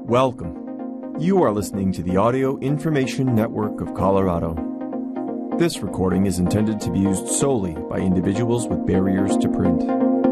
Welcome. You are listening to the Audio Information Network of Colorado. This recording is intended to be used solely by individuals with barriers to print.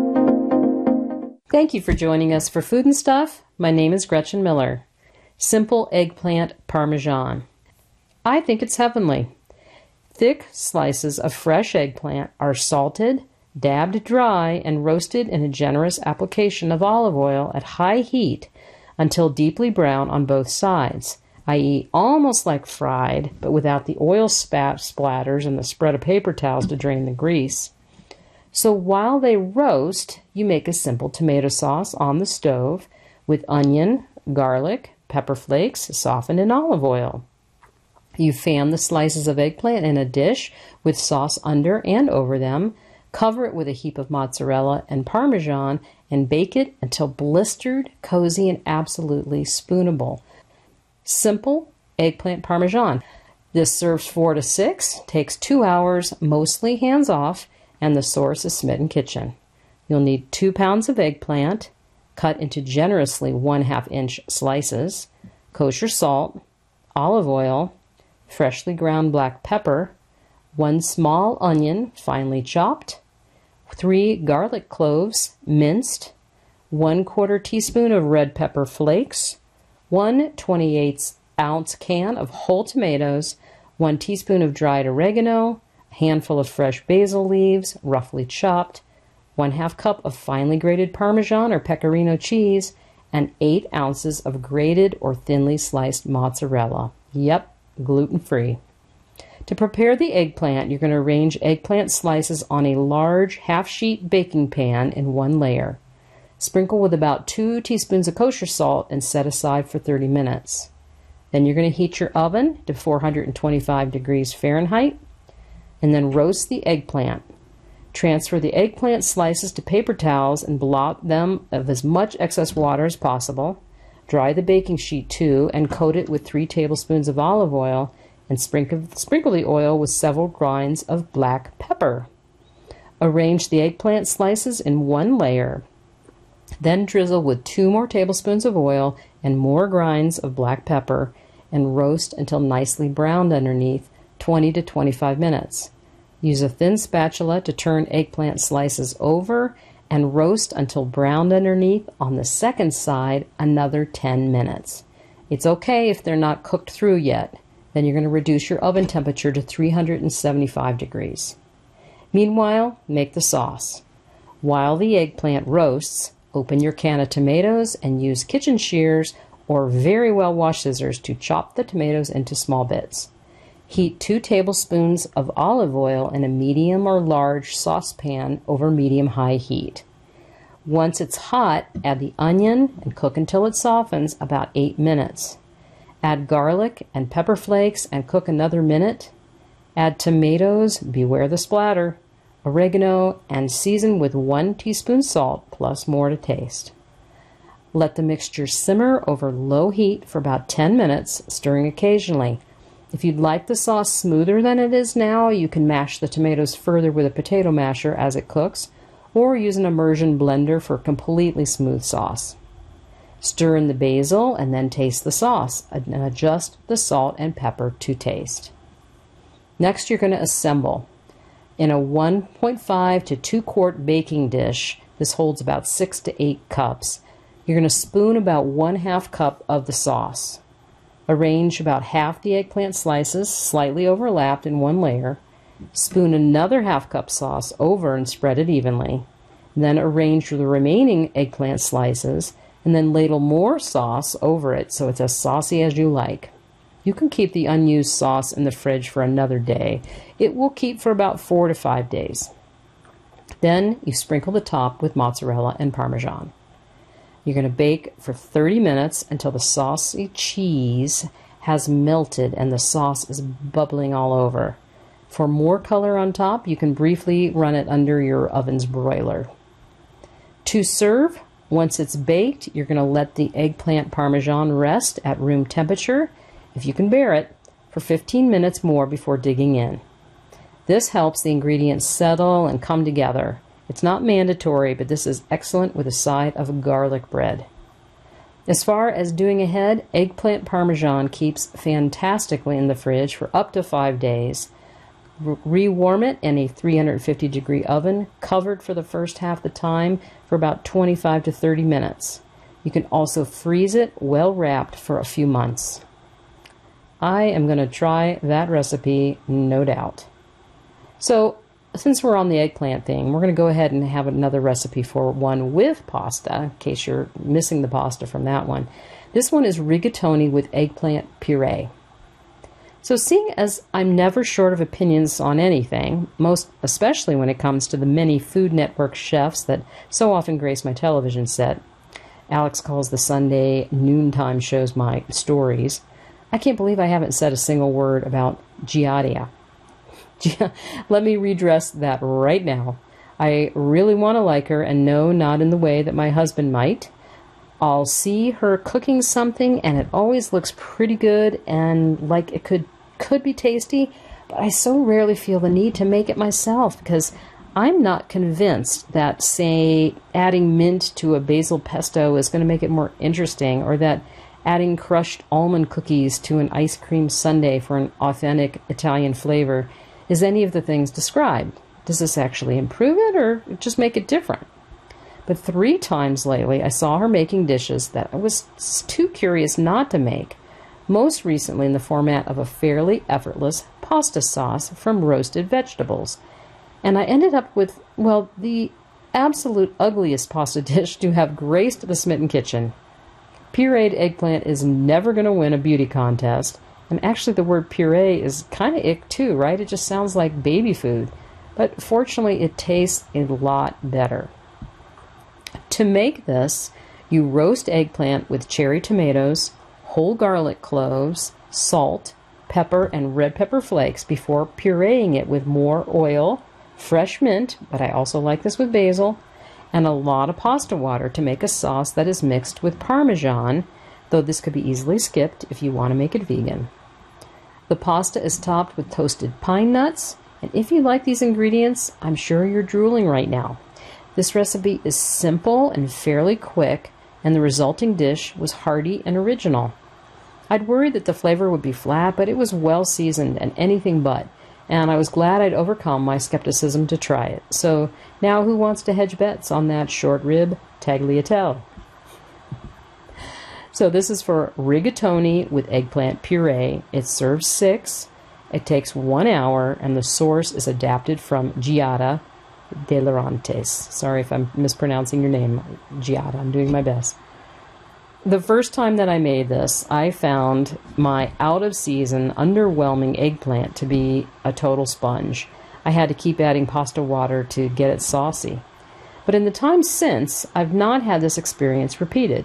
Thank you for joining us for Food and Stuff. My name is Gretchen Miller. Simple eggplant parmesan. I think it's heavenly. Thick slices of fresh eggplant are salted, dabbed dry, and roasted in a generous application of olive oil at high heat until deeply brown on both sides, i.e. almost like fried, but without the oil splatters and the spread of paper towels to drain the grease. So while they roast, you make a simple tomato sauce on the stove with onion, garlic, pepper flakes softened in olive oil. You fan the slices of eggplant in a dish with sauce under and over them, cover it with a heap of mozzarella and Parmesan, and bake it until blistered, cozy, and absolutely spoonable. Simple eggplant Parmesan. This serves 4 to 6, takes 2 hours, mostly hands-off, and the source is Smitten Kitchen. You'll need 2 pounds of eggplant, cut into generously 1/2-inch slices, kosher salt, olive oil, freshly ground black pepper, 1 small onion, finely chopped, 3 garlic cloves, minced, 1/4 teaspoon of red pepper flakes, 1 28-ounce can of whole tomatoes, 1 teaspoon of dried oregano, a handful of fresh basil leaves, roughly chopped, 1/2 cup of finely grated Parmesan or Pecorino cheese, and 8 ounces of grated or thinly sliced mozzarella. Yep, gluten-free. To prepare the eggplant, you're going to arrange eggplant slices on a large half-sheet baking pan in 1 layer. Sprinkle with about 2 teaspoons of kosher salt and set aside for 30 minutes. Then you're going to heat your oven to 425 degrees Fahrenheit and then roast the eggplant. Transfer the eggplant slices to paper towels and blot them of as much excess water as possible. Dry the baking sheet too and coat it with 3 tablespoons of olive oil and sprinkle the oil with several grinds of black pepper. Arrange the eggplant slices in 1 layer. Then drizzle with 2 more tablespoons of oil and more grinds of black pepper and roast until nicely browned underneath, 20 to 25 minutes. Use a thin spatula to turn eggplant slices over and roast until browned underneath on the second side another 10 minutes. It's okay if they're not cooked through yet. Then you're going to reduce your oven temperature to 375 degrees. Meanwhile, make the sauce. While the eggplant roasts, open your can of tomatoes and use kitchen shears or very well washed scissors to chop the tomatoes into small bits. Heat 2 tablespoons of olive oil in a medium or large saucepan over medium-high heat. Once it's hot, add the onion and cook until it softens, about 8 minutes. Add garlic and pepper flakes and cook another minute. Add tomatoes, beware the splatter, oregano, and season with 1 teaspoon salt plus more to taste. Let the mixture simmer over low heat for about 10 minutes, stirring occasionally. If you'd like the sauce smoother than it is now, you can mash the tomatoes further with a potato masher as it cooks, or use an immersion blender for a completely smooth sauce. Stir in the basil and then taste the sauce and adjust the salt and pepper to taste. Next, you're going to assemble. In a 1.5 to 2 quart baking dish, this holds about 6 to 8 cups, you're going to spoon about 1/2 cup of the sauce. Arrange about half the eggplant slices, slightly overlapped in 1 layer. Spoon another 1/2 cup sauce over and spread it evenly. Then arrange the remaining eggplant slices and then ladle more sauce over it so it's as saucy as you like. You can keep the unused sauce in the fridge for another day. It will keep for about 4 to 5 days. Then you sprinkle the top with mozzarella and Parmesan. You're going to bake for 30 minutes until the saucy cheese has melted and the sauce is bubbling all over. For more color on top, you can briefly run it under your oven's broiler. To serve, once it's baked, you're going to let the eggplant Parmesan rest at room temperature, if you can bear it, for 15 minutes more before digging in. This helps the ingredients settle and come together. It's not mandatory, but this is excellent with a side of garlic bread. As far as doing ahead, eggplant parmesan keeps fantastically in the fridge for up to 5 days. Rewarm it in a 350-degree oven, covered for the first half the time for about 25 to 30 minutes. You can also freeze it well wrapped for a few months. I am going to try that recipe, no doubt. So, since we're on the eggplant thing, we're going to go ahead and have another recipe for one with pasta, in case you're missing the pasta from that one. This one is rigatoni with eggplant puree. So seeing as I'm never short of opinions on anything, most especially when it comes to the many Food Network chefs that so often grace my television set, Alex calls the Sunday noontime shows my stories, I can't believe I haven't said a single word about Giada. Let me redress that right now. I really want to like her, and no, not in the way that my husband might. I'll see her cooking something, and it always looks pretty good and like it could be tasty, but I so rarely feel the need to make it myself because I'm not convinced that, say, adding mint to a basil pesto is going to make it more interesting, or that adding crushed almond cookies to an ice cream sundae for an authentic Italian flavor is any of the things described. Does this actually improve it or just make it different? But 3 times lately I saw her making dishes that I was too curious not to make, most recently in the format of a fairly effortless pasta sauce from roasted vegetables. And I ended up with, well, the absolute ugliest pasta dish to have graced the Smitten Kitchen. Pureed eggplant is never going to win a beauty contest. And actually the word puree is kind of ick too, right? It just sounds like baby food. But fortunately it tastes a lot better. To make this, you roast eggplant with cherry tomatoes, whole garlic cloves, salt, pepper, and red pepper flakes before pureeing it with more oil, fresh mint, but I also like this with basil, and a lot of pasta water to make a sauce that is mixed with Parmesan, though this could be easily skipped if you want to make it vegan. The pasta is topped with toasted pine nuts, and if you like these ingredients, I'm sure you're drooling right now. This recipe is simple and fairly quick, and the resulting dish was hearty and original. I'd worried that the flavor would be flat, but it was well seasoned and anything but, and I was glad I'd overcome my skepticism to try it. So now who wants to hedge bets on that short rib tagliatelle? So this is for rigatoni with eggplant puree. It serves 6. It takes 1 hour, and the source is adapted from Giada de Laurentiis. Sorry if I'm mispronouncing your name, Giada. I'm doing my best. The first time that I made this, I found my out-of-season, underwhelming eggplant to be a total sponge. I had to keep adding pasta water to get it saucy. But in the time since, I've not had this experience repeated.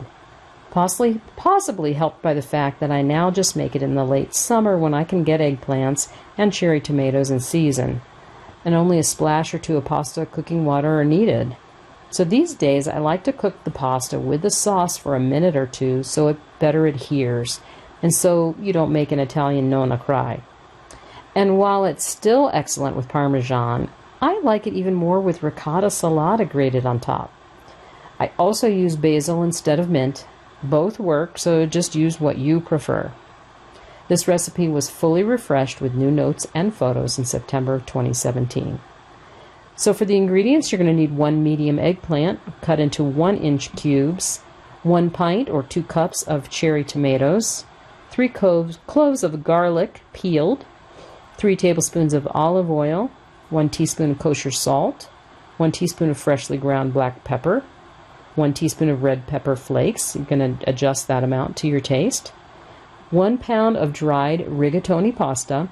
Possibly helped by the fact that I now just make it in the late summer when I can get eggplants and cherry tomatoes in season, and only a splash or two of pasta cooking water are needed. So these days I like to cook the pasta with the sauce for a minute or two so it better adheres, and so you don't make an Italian nonna cry. And while it's still excellent with Parmesan, I like it even more with ricotta salata grated on top. I also use basil instead of mint. Both work, so just use what you prefer. This recipe was fully refreshed with new notes and photos in September 2017. So for the ingredients, you're going to need 1 medium eggplant cut into 1-inch cubes, 1 pint or 2 cups of cherry tomatoes, 3 cloves of garlic peeled, 3 tablespoons of olive oil, 1 teaspoon of kosher salt, 1 teaspoon of freshly ground black pepper, 1 teaspoon of red pepper flakes. You're going to adjust that amount to your taste. 1 pound of dried rigatoni pasta.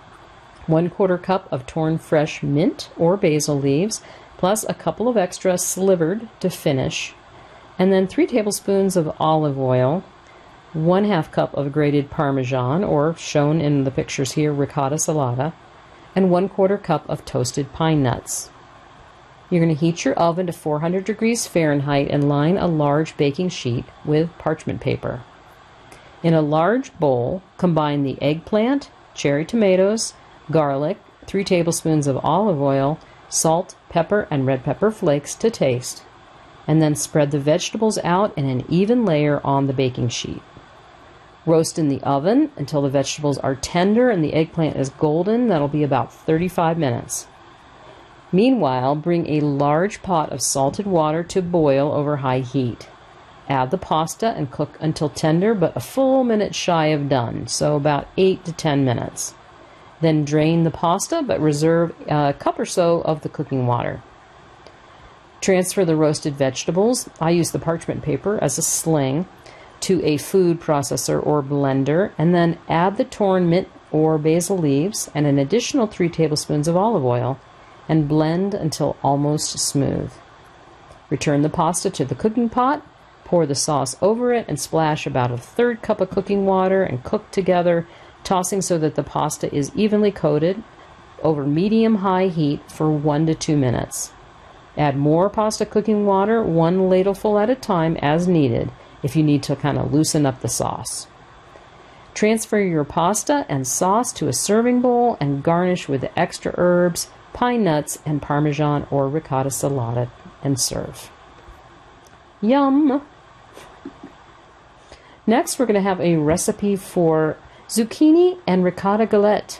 1/4 cup of torn fresh mint or basil leaves, plus a couple of extra slivered to finish. And then 3 tablespoons of olive oil. 1/2 cup of grated Parmesan, or shown in the pictures here, ricotta salata. And 1/4 cup of toasted pine nuts. You're going to heat your oven to 400 degrees Fahrenheit and line a large baking sheet with parchment paper. In a large bowl, combine the eggplant, cherry tomatoes, garlic, 3 tablespoons of olive oil, salt, pepper, and red pepper flakes to taste. and then spread the vegetables out in an even layer on the baking sheet. Roast in the oven until the vegetables are tender and the eggplant is golden. That'll be about 35 minutes. Meanwhile, bring a large pot of salted water to boil over high heat. Add the pasta and cook until tender, but a full minute shy of done, so about 8 to 10 minutes. Then drain the pasta, but reserve a cup or so of the cooking water. Transfer the roasted vegetables, I use the parchment paper as a sling, to a food processor or blender, and then add the torn mint or basil leaves and an additional 3 tablespoons of olive oil, and blend until almost smooth. Return the pasta to the cooking pot, pour the sauce over it, and splash about a 1/3 cup of cooking water and cook together, tossing so that the pasta is evenly coated over medium-high heat for 1 to 2 minutes. Add more pasta cooking water, 1 ladleful at a time as needed, if you need to kind of loosen up the sauce. Transfer your pasta and sauce to a serving bowl and garnish with the extra herbs, pine nuts, and Parmesan or ricotta salata, and serve. Yum! Next, we're going to have a recipe for zucchini and ricotta galette.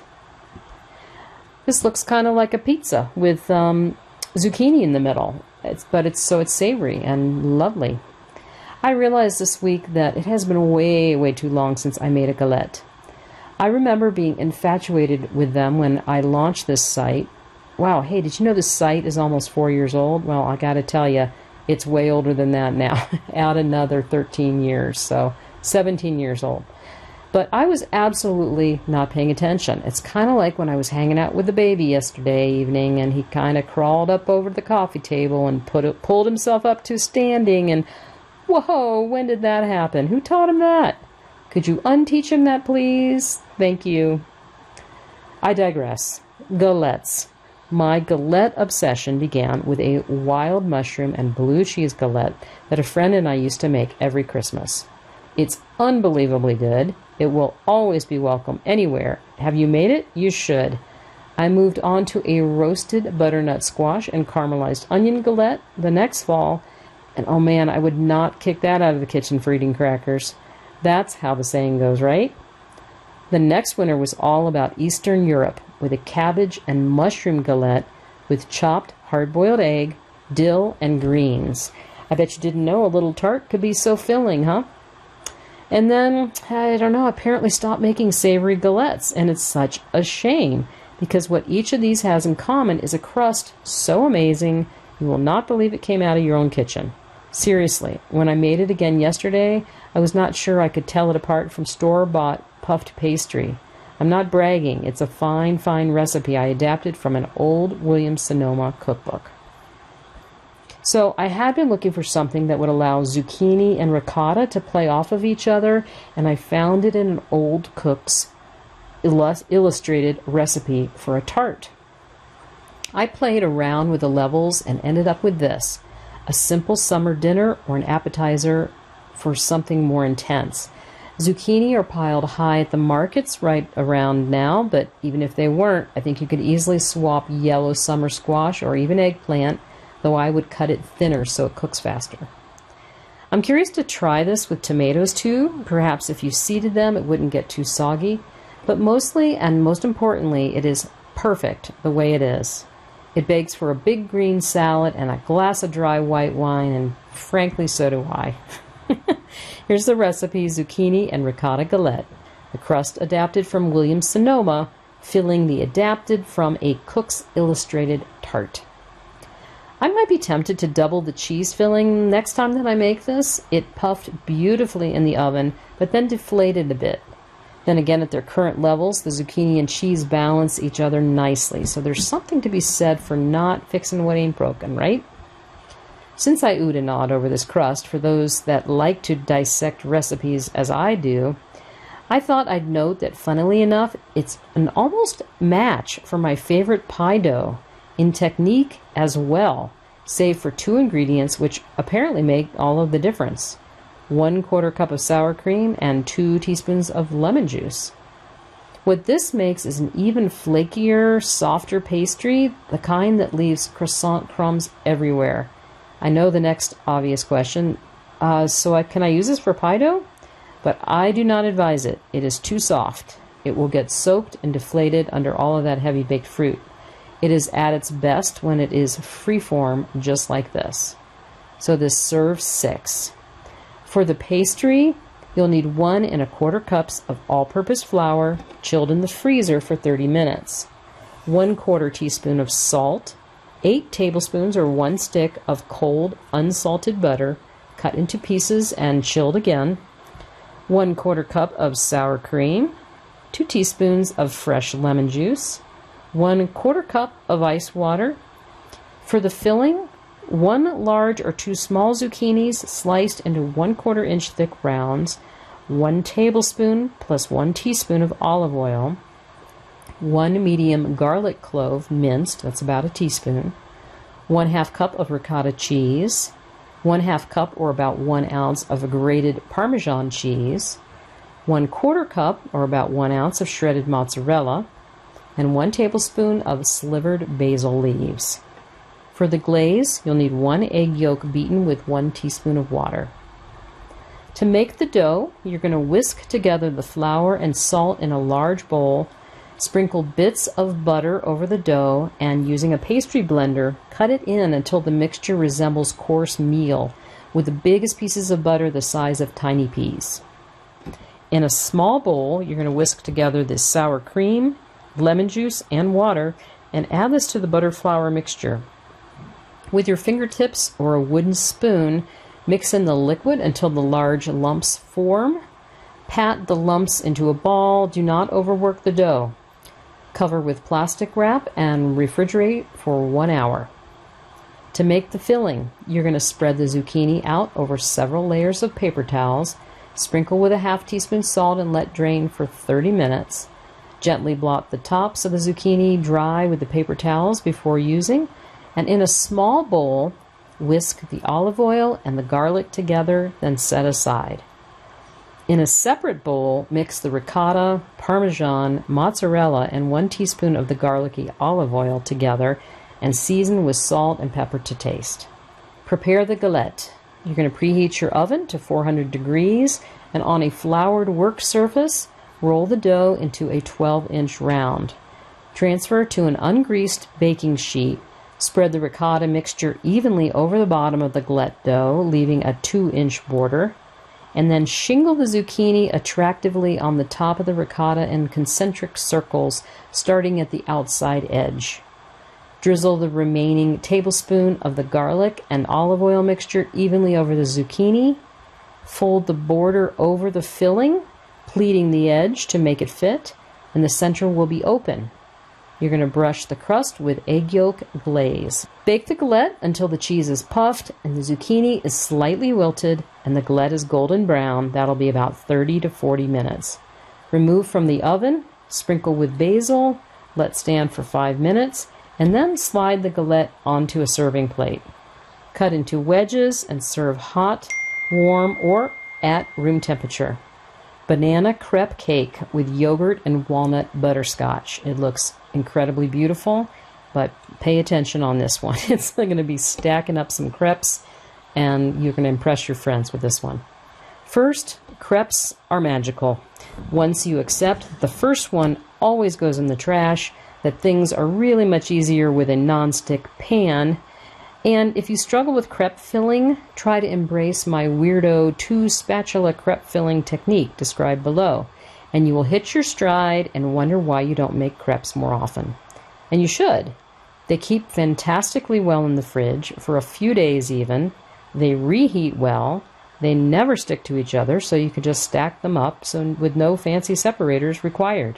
This looks kind of like a pizza with zucchini in the middle, but it's savory and lovely. I realized this week that it has been way, way too long since I made a galette. I remember being infatuated with them when I launched this site. Wow, hey, did you know this site is almost 4 years old? Well, I got to tell you, it's way older than that now. Add another 13 years, so 17 years old. But I was absolutely not paying attention. It's kind of like when I was hanging out with the baby yesterday evening, and he kind of crawled up over the coffee table and pulled himself up to standing, and whoa, when did that happen? Who taught him that? Could you unteach him that, please? Thank you. I digress. Galettes. My galette obsession began with a wild mushroom and blue cheese galette that a friend and I used to make every Christmas. It's unbelievably good. It will always be welcome anywhere. Have you made it? You should. I moved on to a roasted butternut squash and caramelized onion galette the next fall, and oh man, I would not kick that out of the kitchen for eating crackers. That's how the saying goes, right? The next winter was all about Eastern Europe, with a cabbage and mushroom galette with chopped hard-boiled egg, dill, and greens. I bet you didn't know a little tart could be so filling, huh? And then, I don't know, apparently stopped making savory galettes, and it's such a shame, because what each of these has in common is a crust so amazing, you will not believe it came out of your own kitchen. Seriously, when I made it again yesterday, I was not sure I could tell it apart from store-bought puffed pastry. I'm not bragging. It's a fine, fine recipe I adapted from an old Williams-Sonoma cookbook. So I had been looking for something that would allow zucchini and ricotta to play off of each other, and I found it in an old cook's illustrated recipe for a tart. I played around with the levels and ended up with this: a simple summer dinner or an appetizer for something more intense. Zucchini are piled high at the markets right around now, but even if they weren't, I think you could easily swap yellow summer squash or even eggplant, though I would cut it thinner so it cooks faster. I'm curious to try this with tomatoes too. Perhaps if you seeded them, it wouldn't get too soggy. But mostly, and most importantly, it is perfect the way it is. It begs for a big green salad and a glass of dry white wine, and frankly, so do I. Here's the recipe: zucchini and ricotta galette. The crust adapted from Williams-Sonoma, filling the adapted from a Cook's Illustrated tart. I might be tempted to double the cheese filling next time that I make this. It puffed beautifully in the oven, but then deflated a bit. Then again, at their current levels, the zucchini and cheese balance each other nicely, so there's something to be said for not fixing what ain't broken, right? Since I oohed and awed over this crust, for those that like to dissect recipes as I do, I thought I'd note that, funnily enough, it's an almost match for my favorite pie dough, in technique as well, save for 2 ingredients which apparently make all of the difference: 1/4 cup of sour cream and 2 teaspoons of lemon juice. What this makes is an even flakier, softer pastry, the kind that leaves croissant crumbs everywhere. I know the next obvious question, can I use this for pie dough? But I do not advise it. It is too soft. It will get soaked and deflated under all of that heavy baked fruit. It is at its best when it is free-form, just like this. So this serves 6. For the pastry, you'll need 1 1/4 cups of all-purpose flour, chilled in the freezer for 30 minutes. 1/4 teaspoon of salt, 8 tablespoons or 1 stick of cold, unsalted butter, cut into pieces and chilled again. 1/4 cup of sour cream, 2 teaspoons of fresh lemon juice, 1/4 cup of ice water. For the filling, 1 large or 2 small zucchinis sliced into 1/4 inch thick rounds, 1 tablespoon plus 1 teaspoon of olive oil, 1 medium garlic clove minced, that's about a teaspoon, 1/2 cup of ricotta cheese, 1/2 cup or about 1 ounce of grated Parmesan cheese, 1/4 cup or about 1 ounce of shredded mozzarella, and 1 tablespoon of slivered basil leaves. For the glaze, you'll need 1 egg yolk beaten with 1 teaspoon of water. To make the dough, you're going to whisk together the flour and salt in a large bowl, sprinkle bits of butter over the dough, and using a pastry blender, cut it in until the mixture resembles coarse meal, with the biggest pieces of butter the size of tiny peas. In a small bowl, you're going to whisk together this sour cream, lemon juice, and water, and add this to the butter flour mixture. With your fingertips or a wooden spoon, mix in the liquid until the large lumps form. Pat the lumps into a ball. Do not overwork the dough. Cover with plastic wrap and refrigerate for 1 hour. To make the filling, you're going to spread the zucchini out over several layers of paper towels, sprinkle with a 1/2 teaspoon salt and let drain for 30 minutes. Gently blot the tops of the zucchini dry with the paper towels before using, and in a small bowl, whisk the olive oil and the garlic together, then set aside. In a separate bowl, mix the ricotta, Parmesan, mozzarella, and 1 teaspoon of the garlicky olive oil together and season with salt and pepper to taste. Prepare the galette. You're going to preheat your oven to 400 degrees, and on a floured work surface, roll the dough into a 12-inch round. Transfer to an ungreased baking sheet. Spread the ricotta mixture evenly over the bottom of the galette dough, leaving a 2-inch border, and then shingle the zucchini attractively on the top of the ricotta in concentric circles, starting at the outside edge. Drizzle the remaining tablespoon of the garlic and olive oil mixture evenly over the zucchini. Fold the border over the filling, pleating the edge to make it fit, and the center will be open. You're going to brush the crust with egg yolk glaze. Bake the galette until the cheese is puffed and the zucchini is slightly wilted and the galette is golden brown. That'll be about 30 to 40 minutes. Remove from the oven, sprinkle with basil, let stand for 5 minutes, and then slide the galette onto a serving plate. Cut into wedges and serve hot, warm, or at room temperature. Banana crepe cake with yogurt and walnut butterscotch. It looks incredibly beautiful, but pay attention on this one. It's going to be stacking up some crepes, and you're going to impress your friends with this one. First, crepes are magical. Once you accept that the first one always goes in the trash, that things are really much easier with a non-stick pan, and if you struggle with crepe filling, try to embrace my weirdo 2-spatula crepe filling technique described below, and you will hit your stride and wonder why you don't make crepes more often. And you should. They keep fantastically well in the fridge, for a few days even. They reheat well. They never stick to each other, so you can just stack them up with no fancy separators required.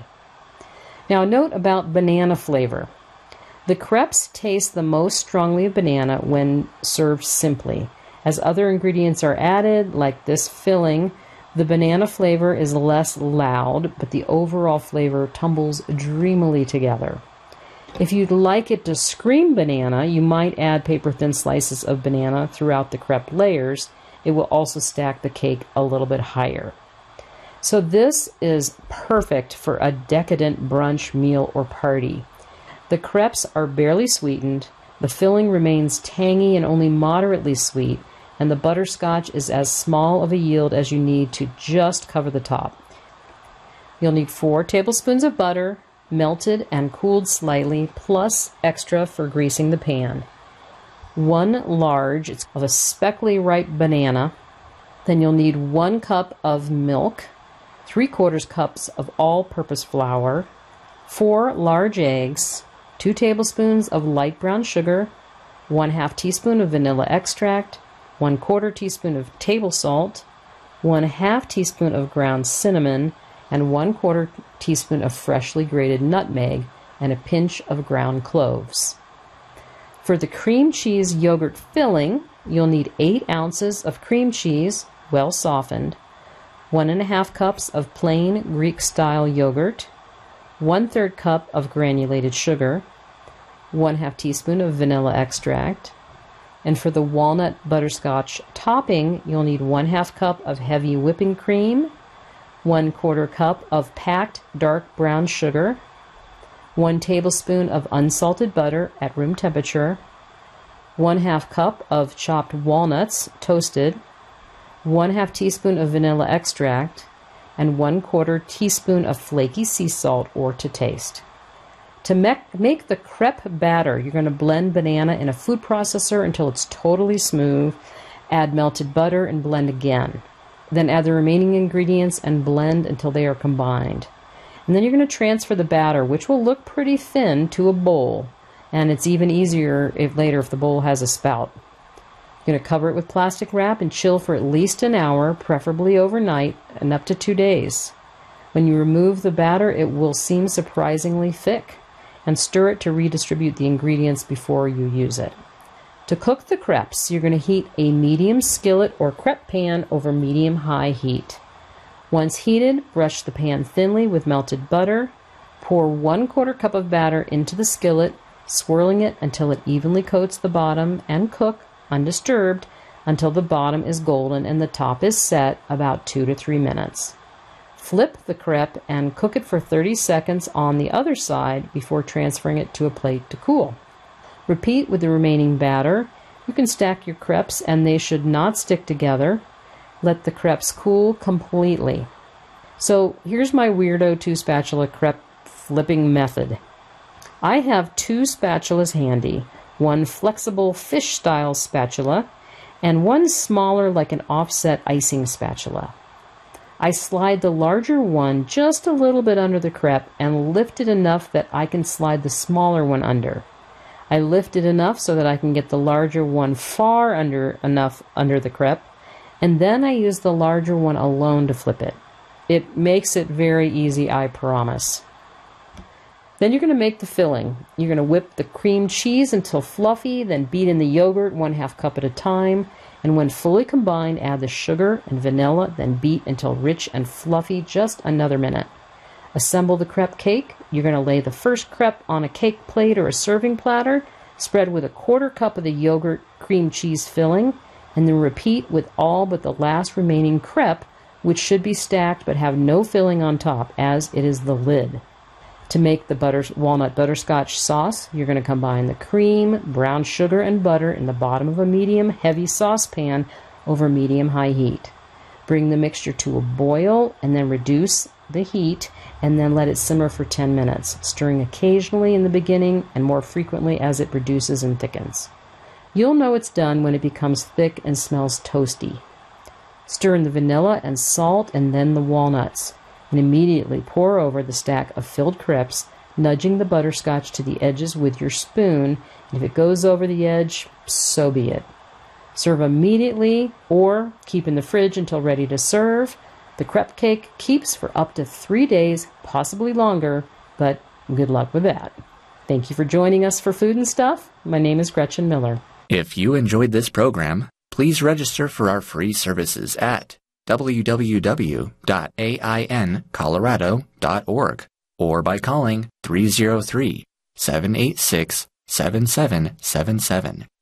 Now, a note about banana flavor. The crepes taste the most strongly of banana when served simply. As other ingredients are added, like this filling, the banana flavor is less loud, but the overall flavor tumbles dreamily together. If you'd like it to scream banana, you might add paper-thin slices of banana throughout the crepe layers. It will also stack the cake a little bit higher. So this is perfect for a decadent brunch, meal, or party. The crepes are barely sweetened, The filling remains tangy and only moderately sweet, and the butterscotch is as small of a yield as you need to just cover the top. You'll need 4 tablespoons of butter, melted and cooled slightly, plus extra for greasing the pan. 1 large of a speckly ripe banana. Then you'll need 1 cup of milk, 3/4 cups of all-purpose flour, 4 large eggs, 2 tablespoons of light brown sugar, 1/2 teaspoon of vanilla extract, 1/4 teaspoon of table salt, 1/2 teaspoon of ground cinnamon, and 1/4 teaspoon of freshly grated nutmeg, and a pinch of ground cloves. For the cream cheese yogurt filling, you'll need 8 ounces of cream cheese, well softened, 1½ cups of plain Greek-style yogurt, 1/3 cup of granulated sugar, 1/2 teaspoon of vanilla extract, and for the walnut butterscotch topping, you'll need 1/2 cup of heavy whipping cream, 1/4 cup of packed dark brown sugar, 1 tablespoon of unsalted butter at room temperature, 1/2 cup of chopped walnuts toasted, 1/2 teaspoon of vanilla extract, and 1/4 teaspoon of flaky sea salt or to taste. To make the crepe batter, you're going to blend banana in a food processor until it's totally smooth, add melted butter and blend again. Then add the remaining ingredients and blend until they are combined. And then you're going to transfer the batter, which will look pretty thin, to a bowl. And it's even easier if the bowl has a spout. You're going to cover it with plastic wrap and chill for at least an hour, preferably overnight, and up to 2 days. When you remove the batter, it will seem surprisingly thick, and stir it to redistribute the ingredients before you use it. To cook the crepes, you're going to heat a medium skillet or crepe pan over medium-high heat. Once heated, brush the pan thinly with melted butter. Pour 1/4 cup of batter into the skillet, swirling it until it evenly coats the bottom, and cook, undisturbed, until the bottom is golden and the top is set, about 2 to 3 minutes. Flip the crepe and cook it for 30 seconds on the other side before transferring it to a plate to cool. Repeat with the remaining batter. You can stack your crepes and they should not stick together. Let the crepes cool completely. So here's my weirdo 2-spatula crepe flipping method. I have 2 spatulas handy, 1 flexible fish-style spatula and 1 smaller like an offset icing spatula. I slide the larger one just a little bit under the crepe and lift it enough that I can slide the smaller one under. I lift it enough so that I can get the larger one far enough under the crepe, and then I use the larger one alone to flip it. It makes it very easy, I promise. Then you're going to make the filling. You're going to whip the cream cheese until fluffy, then beat in the yogurt 1/2 cup at a time, and when fully combined, add the sugar and vanilla, then beat until rich and fluffy, just another minute. Assemble the crepe cake. You're going to lay the first crepe on a cake plate or a serving platter, spread with 1/4 cup of the yogurt cream cheese filling, and then repeat with all but the last remaining crepe, which should be stacked but have no filling on top, as it is the lid. To make the walnut butterscotch sauce, you're going to combine the cream, brown sugar, and butter in the bottom of a medium heavy saucepan over medium-high heat. Bring the mixture to a boil and then reduce the heat and then let it simmer for 10 minutes, stirring occasionally in the beginning and more frequently as it reduces and thickens. You'll know it's done when it becomes thick and smells toasty. Stir in the vanilla and salt and then the walnuts, and immediately pour over the stack of filled crepes, nudging the butterscotch to the edges with your spoon, and if it goes over the edge, so be it. Serve immediately or keep in the fridge until ready to serve. The crepe cake keeps for up to 3 days, possibly longer, but good luck with that. Thank you for joining us for Food and Stuff. My name is Gretchen Miller. If you enjoyed this program, please register for our free services at www.aincolorado.org or by calling 303-786-7777.